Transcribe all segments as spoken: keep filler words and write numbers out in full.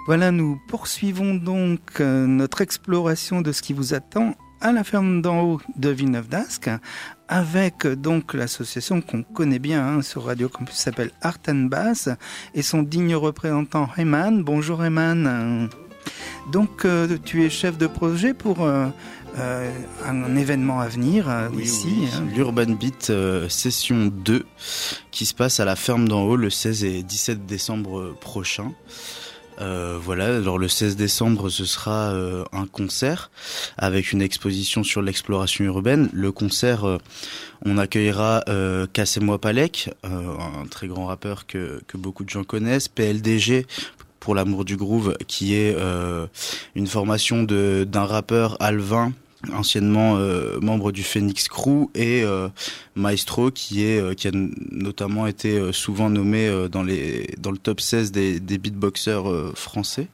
Voilà, nous poursuivons donc euh, notre exploration de ce qui vous attend à la ferme d'en haut de Villeneuve-d'Ascq, avec euh, donc l'association qu'on connaît bien hein, sur Radio Campus, s'appelle Art and Bass, et son digne représentant Ayman. Bonjour Ayman. Donc euh, tu es chef de projet pour euh, euh, un événement à venir euh, oui, ici. Oui. Hein. L'Urban Beat euh, session deux qui se passe à la ferme d'en haut le seize et dix-sept décembre prochain. Euh, voilà, alors le seize décembre ce sera euh, un concert avec une exposition sur l'exploration urbaine. Le concert, euh, on accueillera euh, Kassem Wapalek, euh, un très grand rappeur que, que beaucoup de gens connaissent, P L D G pour l'amour du groove, qui est euh, une formation de d'un rappeur alvin, anciennement euh, membre du Phoenix Crew, et euh, Maestro qui est euh, qui a notamment été euh, souvent nommé euh, dans les dans le top seize des des beatboxers euh, français.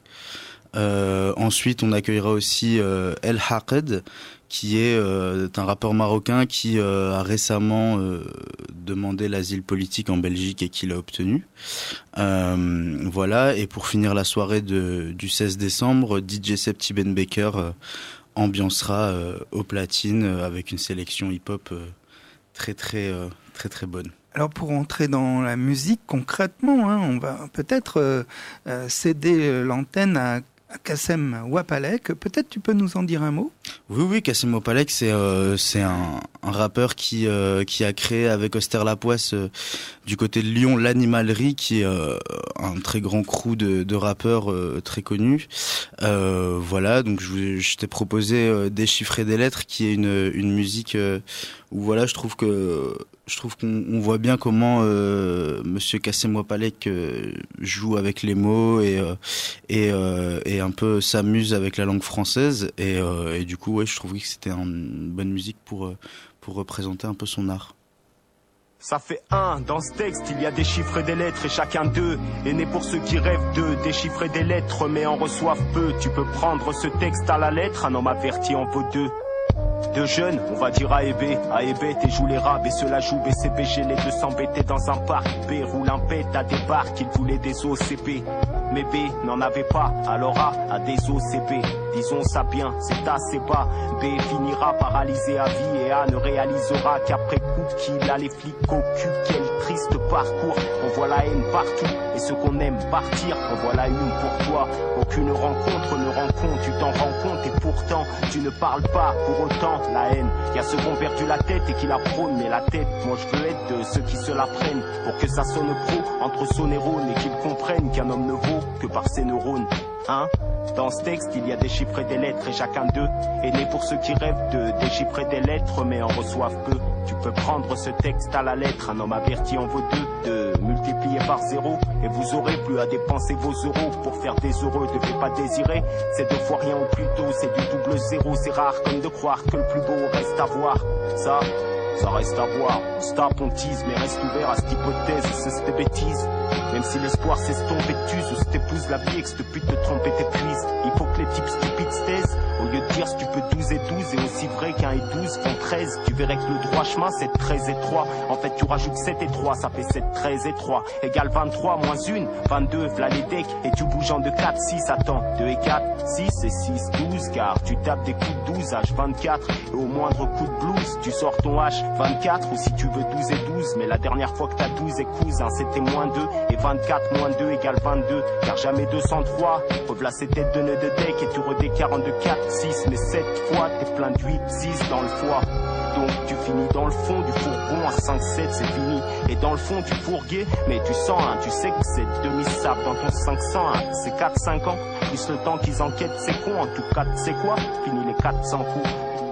Euh, ensuite, on accueillera aussi euh, El Haqed, qui est euh, un rappeur marocain qui euh, a récemment euh, demandé l'asile politique en Belgique et qui l'a obtenu. Euh, voilà, et pour finir la soirée de du seize décembre, D J Septi Ben Baker euh, ambiancera euh, au platine euh, avec une sélection hip-hop euh, très très euh, très très bonne. Alors pour entrer dans la musique concrètement, hein, on va peut-être euh, euh, céder l'antenne à, à Kassem Wapalek. Peut-être tu peux nous en dire un mot ? Oui, oui, Kassem Wapalek, c'est euh, c'est un, un rappeur qui euh, qui a créé avec Auster Lapoisse euh, du côté de Lyon l'Animalerie, qui est euh, un très grand crew de, de rappeurs euh, très connus. Euh, voilà, donc je, je t'ai proposé euh, Déchiffrer des lettres, qui est une une musique euh, où voilà, je trouve que je trouve qu'on on voit bien comment euh, Monsieur Kassem Wapalek euh, joue avec les mots et euh, et euh, et un peu s'amuse avec la langue française et euh, et du coup ouais, je trouvais que c'était une bonne musique pour pour représenter un peu son art. Ça fait un, dans ce texte il y a des chiffres et des lettres, et chacun d'eux est né pour ceux qui rêvent de déchiffrer des lettres mais en reçoivent peu. Tu peux prendre ce texte à la lettre, un homme averti en vaut deux. Deux jeunes, on va dire A et B. A et B, t'es joue les rats, et cela joue B C B. J'ai les deux s'embêter dans un parc. B roule un pet à des barques, il voulait des O C P. Mais B n'en avait pas, alors A a des O C P. Disons ça bien, c'est assez bas. B finira paralysé à vie et A ne réalisera qu'après coup qu'il a les flics au cul. Quel triste parcours, on voit la haine partout et ceux qu'on aime partir, on voit la une pour toi. Aucune rencontre ne rend compte, tu t'en rends compte et pourtant tu ne parles pas pour autant. La haine, y'a ceux qui ont perdu la tête et qui la prônent, mais la tête, moi je veux être de ceux qui se la prennent pour que ça sonne pro entre son neurone et qu'ils comprennent qu'un homme ne vaut que par ses neurones. Hein? Dans ce texte, il y a des chiffres et des lettres, et chacun d'eux est né pour ceux qui rêvent de déchiffrer des lettres, mais en reçoivent peu. Tu peux prendre ce texte à la lettre, un homme averti en vaut deux, de multiplier par zéro, et vous aurez plus à dépenser vos euros pour faire des heureux. Devez pas désirer, c'est deux fois rien ou plutôt, c'est du double zéro. C'est rare comme de croire que le plus beau reste à voir. Ça, ça reste à voir. On se tape, on tease, mais reste ouvert à cette hypothèse, c'est cette bêtise. Même si l'espoir s'estompe et t'use, ou si t'épouses la vie et que cette pute te trompe et t'épuise, il faut que les types stupides se taisent. Au lieu de dire si tu peux douze et douze, et aussi vrai qu'un et douze font treize, tu verrais que le droit chemin c'est treize et trois. En fait tu rajoutes sept et trois, ça fait sept, treize et trois égale vingt-trois, moins une, vingt-deux, v'là les decks, et tu bouges en deux, quatre, six, attends, deux et quatre, six et six, douze, car tu tapes des coups de douze, H vingt-quatre, et au moindre coup de blues, tu sors ton H vingt-quatre, ou si tu veux douze et douze, mais la dernière fois que t'as douze et cousin, c'était moins deux, et vingt-quatre moins deux égale vingt-deux, car jamais deux cent trois, rev'là ces têtes de nœuds de deck, et tu redécarres en deux, quatre, six, mais sept fois, t'es plein de huit, six dans le foie. Donc tu finis dans le fond du fourgon à cinq sept, c'est fini. Et dans le fond du fourguet, mais tu sens, hein, tu sais que c'est demi-sable dans ton cinq cents, hein, c'est quatre cinq ans, plus le temps qu'ils enquêtent, c'est con, en tout cas, c'est quoi, fini les quatre cents coups.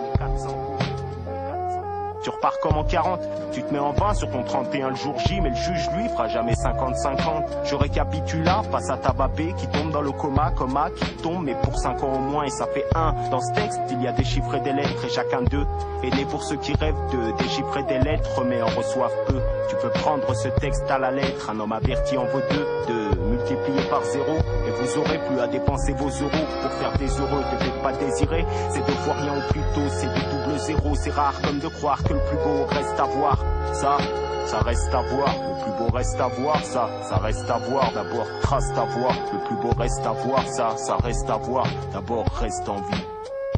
Tu repars comme en quarante, tu te mets en vingt sur ton trente et un le jour J, mais le juge lui fera jamais cinquante cinquante. Je récapitule là, face à ta babé qui tombe dans le coma, coma qui tombe, mais pour cinq ans au moins, et ça fait un. Dans ce texte, il y a des chiffres et des lettres, et chacun d'eux est né pour ceux qui rêvent de déchiffrer des lettres, mais en reçoivent peu. Tu peux prendre ce texte à la lettre, un homme averti en vaut deux, de multiplier par zéro, et vous aurez plus à dépenser vos euros pour faire des heureux. Devez pas désirer, c'est deux fois rien ou plutôt, c'est du double zéro. C'est rare comme de croire que le plus beau reste à voir. Ça, ça reste à voir. Le plus beau reste à voir, ça, ça reste à voir. D'abord trace ta voix, le plus beau reste à voir, ça, ça reste à voir. D'abord reste en vie.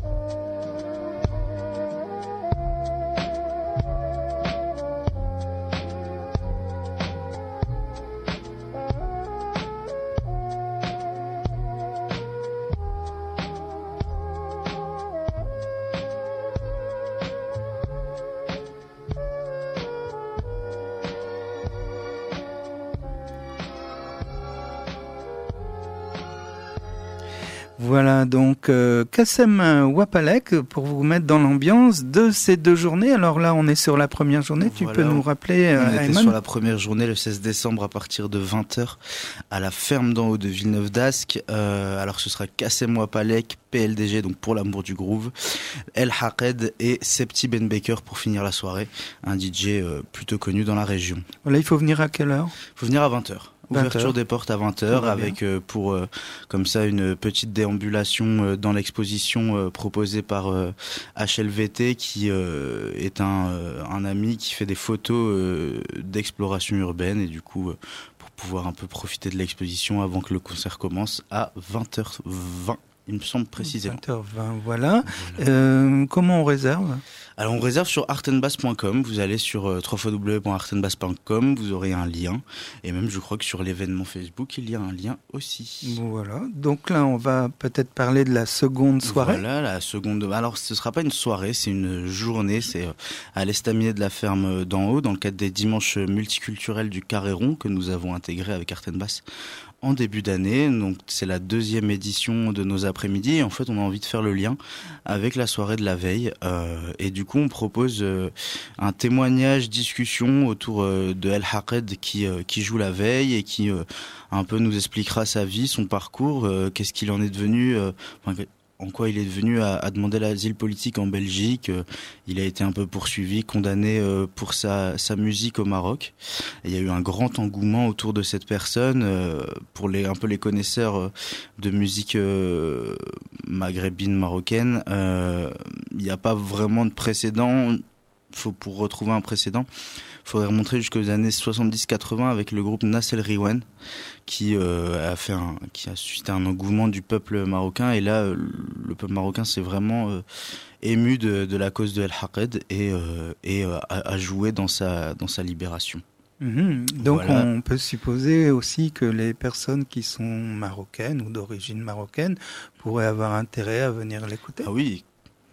Voilà donc euh, Kassem Wapalek pour vous mettre dans l'ambiance de ces deux journées. Alors là, on est sur la première journée. Tu Voilà, peux nous rappeler, euh, on était Ayman sur la première journée, le seize décembre, à partir de vingt heures, à la ferme d'en haut de Villeneuve-d'Ascq. Euh, alors ce sera Kassem Wapalek, P L D G, donc pour l'amour du groove, El Haqed et Septi Ben Baker pour finir la soirée. Un D J euh, plutôt connu dans la région. Voilà, il faut venir à quelle heure ? Il faut venir à vingt heures. Ouverture des portes à vingt heures avec euh, pour euh, comme ça une petite déambulation euh, dans l'exposition euh, proposée par euh, H L V T qui euh, est un, euh, un ami qui fait des photos euh, d'exploration urbaine et du coup euh, pour pouvoir un peu profiter de l'exposition avant que le concert commence à vingt heures vingt. Il me semble précisément. vingt heures vingt, voilà. voilà. Euh, comment on réserve ? Alors on réserve sur artenbass point com, vous allez sur euh, w w w point artenbass point com, vous aurez un lien, et même je crois que sur l'événement Facebook, il y a un lien aussi. Voilà, donc là on va peut-être parler de la seconde soirée. Voilà, la seconde, alors ce ne sera pas une soirée, c'est une journée, c'est euh, à l'estaminet de la ferme d'en haut, dans le cadre des dimanches multiculturels du Carré Rond que nous avons intégré avec Artenbass en début d'année. Donc c'est la deuxième édition de nos après-midi et en fait on a envie de faire le lien avec la soirée de la veille euh, et du coup on propose euh, un témoignage, discussion autour euh, de El Haqed qui, euh, qui joue la veille et qui euh, un peu nous expliquera sa vie, son parcours, euh, qu'est-ce qu'il en est devenu, euh, enfin, en quoi il est devenu à, à demander l'asile politique en Belgique. Euh, il a été un peu poursuivi, condamné euh, pour sa, sa musique au Maroc. Et il y a eu un grand engouement autour de cette personne. Euh, pour les, un peu les connaisseurs euh, de musique euh, maghrébine, marocaine, euh, il n'y a pas vraiment de précédent. Faut, pour retrouver un précédent, il faudrait remonter jusqu'aux années soixante-dix quatre-vingts avec le groupe Nas El Riwen qui euh, a fait un, qui a suscité un engouement du peuple marocain et là le peuple marocain s'est vraiment euh, ému de, de la cause de El Haqed et, euh, et euh, a, a joué dans sa, dans sa libération. Mmh. Donc voilà. On peut supposer aussi que les personnes qui sont marocaines ou d'origine marocaine pourraient avoir intérêt à venir l'écouter. Ah oui.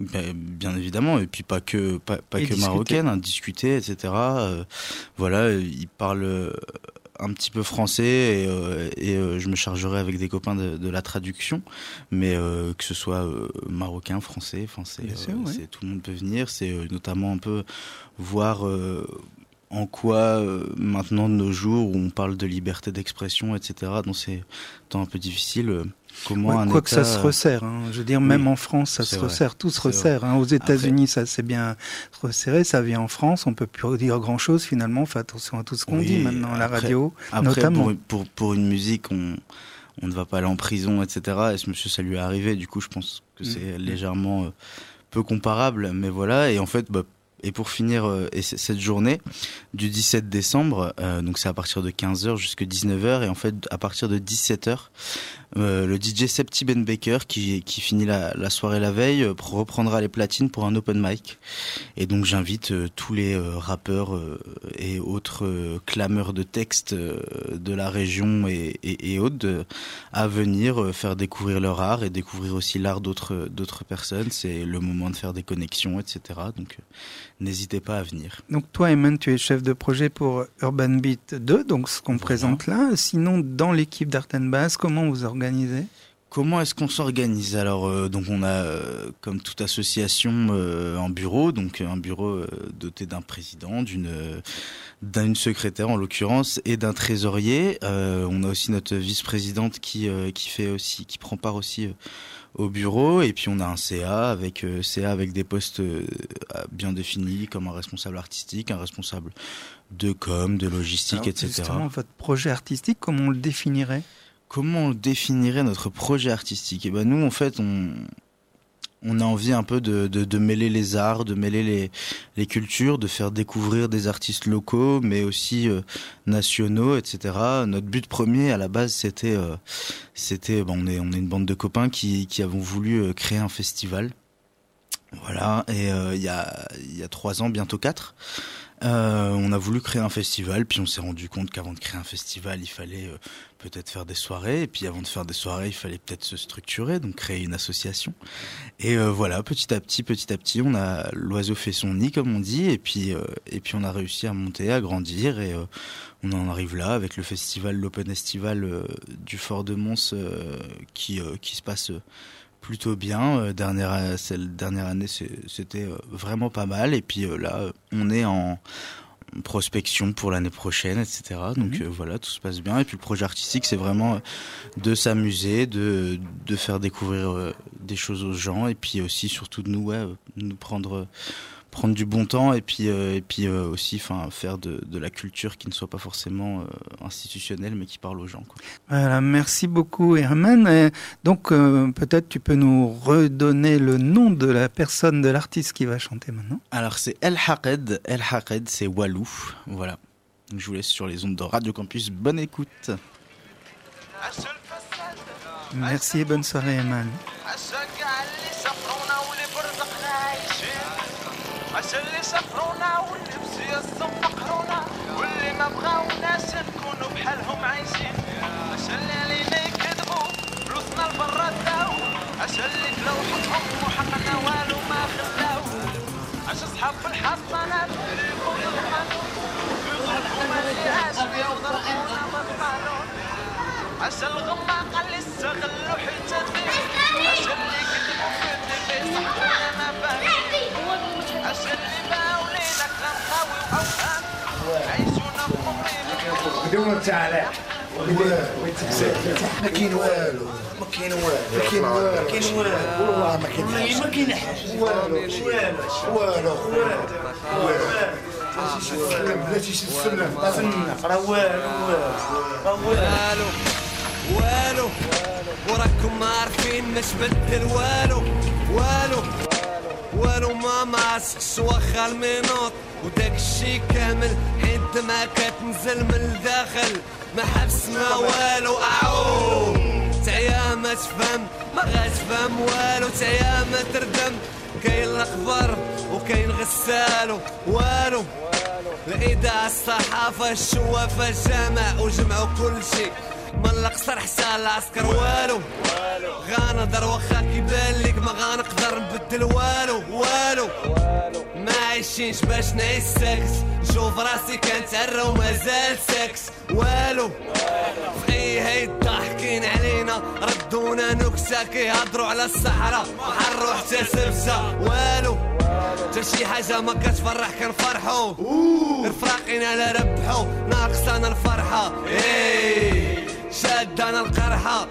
Bien évidemment, et puis pas que pas, pas que marocaine, hein, discuter, et cetera. Euh, voilà, il parle euh, un petit peu français et, euh, et euh, je me chargerai avec des copains de, de la traduction, mais euh, que ce soit euh, marocain, français, enfin c'est, euh, sûr, oui. c'est tout le monde peut venir. C'est euh, notamment un peu voir. Euh, en quoi, euh, maintenant de nos jours, où on parle de liberté d'expression, et cetera, dans ces temps un peu difficiles, euh, comment ouais, un quoi État... que ça se resserre, hein. Je veux dire, même oui, en France, ça se vrai. resserre, tout se c'est resserre. Hein. Aux États-Unis, Après... ça s'est bien resserré, ça vient en France, on peut plus dire grand-chose finalement, on fait attention à tout ce qu'on oui, dit maintenant à la radio, après, notamment. Pour, pour, pour une musique, on... on ne va pas aller en prison, et cetera. Et ce monsieur, ça lui est arrivé, du coup, je pense que c'est mmh. légèrement euh, peu comparable, mais voilà. Et en fait, bah, et pour finir euh, et c- cette journée du dix-sept décembre, euh, donc c'est à partir de quinze heures jusqu'à dix-neuf heures, et en fait à partir de dix-sept heures, euh, le D J Septi Ben Baker qui, qui finit la, la soirée la veille euh, reprendra les platines pour un open mic. Et donc j'invite euh, tous les euh, rappeurs euh, et autres euh, clameurs de textes euh, de la région et, et, et autres de, à venir euh, faire découvrir leur art et découvrir aussi l'art d'autres, d'autres personnes. C'est le moment de faire des connexions, et cetera. Donc euh, n'hésitez pas à venir. Donc toi, Ayman, tu es chef de projet pour Urban Beat deux, donc ce qu'on voilà. présente là. Sinon, dans l'équipe d'Artenbass, comment vous organisez ? Comment est-ce qu'on s'organise ? Alors, euh, donc on a, euh, comme toute association, euh, un bureau, donc un bureau euh, doté d'un président, d'une, euh, d'une secrétaire en l'occurrence, et d'un trésorier. Euh, on a aussi notre vice-présidente qui euh, qui fait aussi, qui prend part aussi euh, au bureau, et puis on a un C A avec euh, C A avec des postes euh, bien définis, comme un responsable artistique, un responsable de com, de logistique, Alors, et cetera. Justement, votre projet artistique, comment on le définirait ? Comment on définirait notre projet artistique ? Eh ben nous, en fait, on, on a envie un peu de, de, de mêler les arts, de mêler les, les cultures, de faire découvrir des artistes locaux, mais aussi euh, nationaux, et cetera. Notre but premier, à la base, c'était, euh, c'était, bon, on est, on est une bande de copains qui, qui avons voulu euh, créer un festival. Voilà, et euh, il y a, il y a trois ans, bientôt quatre. Euh, on a voulu créer un festival, puis on s'est rendu compte qu'avant de créer un festival, il fallait euh, peut-être faire des soirées, et puis avant de faire des soirées, il fallait peut-être se structurer, donc créer une association. Et euh, voilà, petit à petit, petit à petit, on a l'oiseau fait son nid, comme on dit, et puis euh, et puis on a réussi à monter, à grandir, et euh, on en arrive là avec le festival, l'Open Estival euh, du Fort de Mons, euh, qui euh, qui se passe euh, plutôt bien. Euh, dernière, cette dernière année, c'était euh, vraiment pas mal. Et puis euh, là, on est en prospection pour l'année prochaine, et cetera. Donc mmh. euh, voilà, tout se passe bien. Et puis le projet artistique, c'est vraiment de s'amuser, de, de faire découvrir euh, des choses aux gens. Et puis aussi, surtout de nous, ouais, nous prendre... prendre du bon temps et puis euh, et puis euh, aussi enfin faire de de la culture qui ne soit pas forcément euh, institutionnelle mais qui parle aux gens, quoi. Voilà, merci beaucoup Herman. Et donc euh, peut-être tu peux nous redonner le nom de la personne, de l'artiste qui va chanter maintenant. Alors c'est El Haqed, El Haqed, c'est Walou. Voilà. Je vous laisse sur les ondes de Radio Campus. Bonne écoute. Merci et bonne soirée Herman. عشان اللي سفرونا واللي بسياسهم فقرونا واللي ما بغاوناش نكونوا بحالهم عايشين عشان اللي علينا يكذبوا فلوسنا لبرا داو عشان اللي كلاو حقهم وحقنا والو ما خلاو عشان صحاب في الحصانات يريبوا يضحكوا يضربوا ما فيهاش ويضربونا ما بقالون عشان الغماقة اللي استغلوا حتى فيه عشان اللي كذبوا في النبي صحونا ما بالين عشان اللي باعوا لينا كلام قوي وأوهام عيشونا بمقيم بدون تعالى ما كاين والو ما كاين والو ما كاين والو ما كاين والو والله ما كاين ما كاين حاجه والو والو والو بلاتي السلم راه والو والو والو وراكم عارفين مش بدل والو والو والو ما معسكش واخا المينوط وداك الشي كامل حيت ما كتنزل من الداخل ما حبس ما والو اعو تعيا ما تفهم ما غاتفهم والو تعيا ما تردم كاين الاخبار وكاين غسالو والو الاذاعه الصحافه الشوافه الجامع وجمعوا كل شي من القصر حتى العسكر والو غنهضر واخا كيبان ليك ما غنقدر نبدل والو والو ما عايشينش باش نعيش ساكس نشوف راسي كنتعرى ومازال ساكس والو في اي هيد ضاحكين علينا ردونا نكسه كيهضروا على الصحراء وحروا حتى سبسه والو تا شي حاجه ما كتفرح كنفرحوا رفاقينا لا ربحوا ناقصانا الفرحه اي شادانا القرحة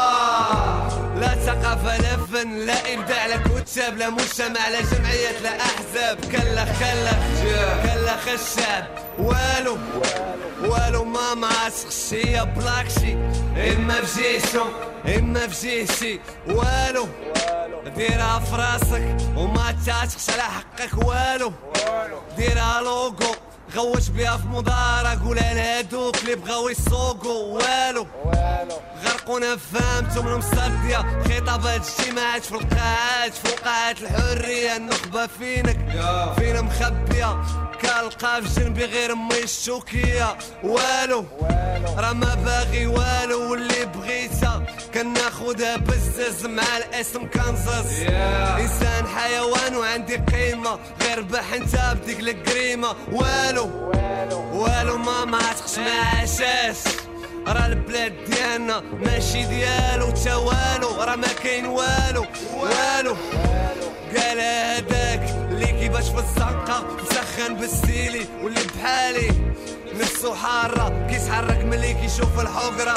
واه لا ثقافة لا فن لا إبداع لا كتاب لا مجتمع لا جمعيات لا أحزاب كلخ كلخ كلخ الشعب والو والو ما معسقش هي بلاكشي إما بجيشو إما بجيشي والو ديرها في راسك وما تعشقش على حقك والو ديرها لوغو غوش بيها في مدارة قولها لهادوك اللي بغاو يسوقوا والو غرقونا فهمتم المصدية خطابات اجتماعات في القاعات في وقعات الحرية النخبة فينك فينا مخبية كالقى في جنبي غير امي الشوكية والو راه ما باغي والو واللي بغيتها كناخدها بزاز مع الاسم كنزز انسان حيوان وعندي قيمة غير بح انت بديك الكريمة والو والو ما معتقش ما عاشاش راه البلاد ديالنا ماشي ديالو تا والو راه ما كاين والو والو قال هذاك اللي كيباش في الزنقة مسخن بالسيلي واللي بحالي نفسو حارة كيتحرك ملي كيشوف الحقرة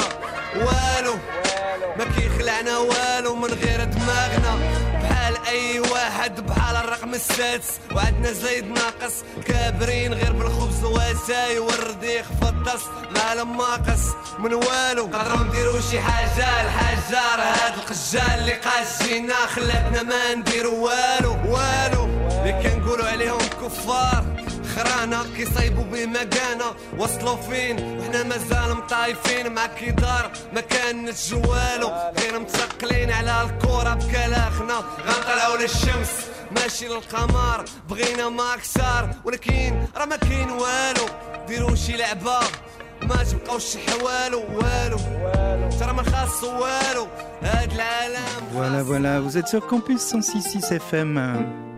والو ما كيخلعنا والو من غير دماغنا بحال اي واحد بحال الرقم السادس وعندنا زايد ناقص كابرين غير بالخبز واساي والرديخ فطس العالم ناقص من والو نقدروا نديروا شي حاجه الحجار هاد القجال اللي قاجينا خلاتنا ما نديروا والو والو اللي كنقولوا عليهم كفار خرانا كيصايبوا بمكانه وصلوا فين وحنا مازال مطايفين مع كيدار ما كانت جوالو غير متثقلين على الكره بكلاخنا غنطلعوا للشمس ماشي للقمر بغينا ما اكثر ولكن راه ما كاين والو ديروا شي لعبه ما تبقاوش حوالو والو ترى ما خاص والو هاد العالم Voilà, voilà, vous êtes sur Campus cent six virgule six F M.